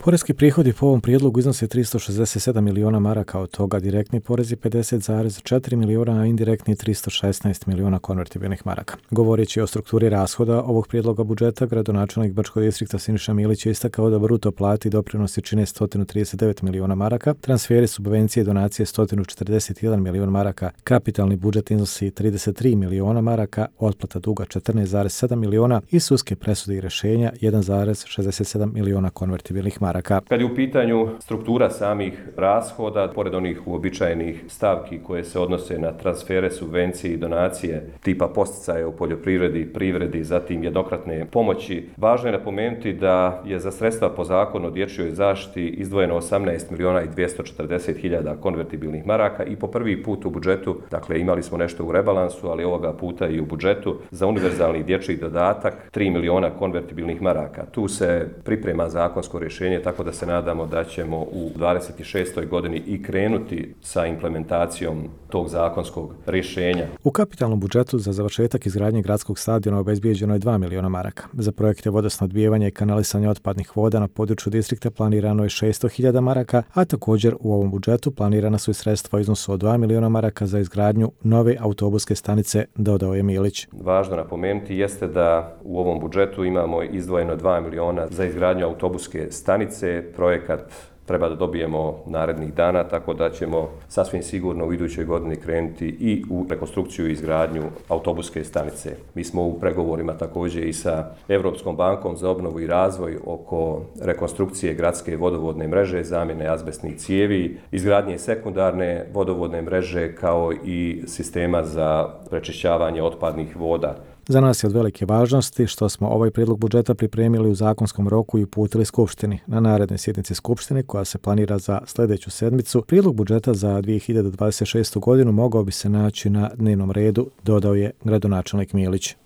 Poreski prihodi po ovom prijedlogu iznose 367 miliona maraka, od toga direktni porezi 50,4 miliona, a indirektni 316 miliona konvertibilnih maraka. Govoreći o strukturi rashoda ovog prijedloga budžeta, gradonačelnik Brčkog distrikta Siniša Milić je istakao da bruto plati i doprinosi čine 139 miliona maraka, transferi, subvencije i donacije 141 milion maraka, kapitalni budžet iznosi 33 miliona maraka, otplata duga 14,7 miliona i sudske presude i rješenja 1,67 miliona konvertibilnih maraka. Kad je u pitanju struktura samih rashoda, pored onih uobičajenih stavki koje se odnose na transfere, subvencije i donacije tipa posticaja u poljoprivredi, privredi, zatim jednokratne pomoći, važno je napomenuti da je za sredstva po zakonu o dječjoj zaštiti izdvojeno 18 miliona i 240 hiljada konvertibilnih maraka i po prvi put u budžetu, dakle imali smo nešto u rebalansu, ali ovoga puta i u budžetu, za univerzalni dječji dodatak 3 miliona konvertibilnih maraka. Tu se priprema zakonsko rješenje, tako da se nadamo da ćemo u 26. godini i krenuti sa implementacijom tog zakonskog rješenja. U kapitalnom budžetu za završetak izgradnje gradskog stadiona obezbijeđeno je 2 miliona maraka. Za projekte vodosnabdijevanja i kanalisanja otpadnih voda na području distrikta planirano je 600.000 maraka, a također u ovom budžetu planirana su i sredstva u iznosu od 2 miliona maraka za izgradnju nove autobuske stanice, dodao je Milić. Važno napomenuti jeste da u ovom budžetu imamo izdvojeno 2 miliona za izgradnju autobuske stanice. Projekat treba da dobijemo narednih dana, tako da ćemo sasvim sigurno u idućoj godini krenuti i u rekonstrukciju i izgradnju autobuske stanice. Mi smo u pregovorima također i sa Europskom bankom za obnovu i razvoj oko rekonstrukcije gradske vodovodne mreže, zamjene azbestnih cijevi, izgradnje sekundarne vodovodne mreže kao i sistema za prečišćavanje otpadnih voda. Za nas je od velike važnosti što smo ovaj prijedlog budžeta pripremili u zakonskom roku i uputili Skupštini. Na narednoj sjednici Skupštine, koja se planira za sljedeću sedmicu, prijedlog budžeta za 2026. godinu mogao bi se naći na dnevnom redu, dodao je gradonačelnik Milić.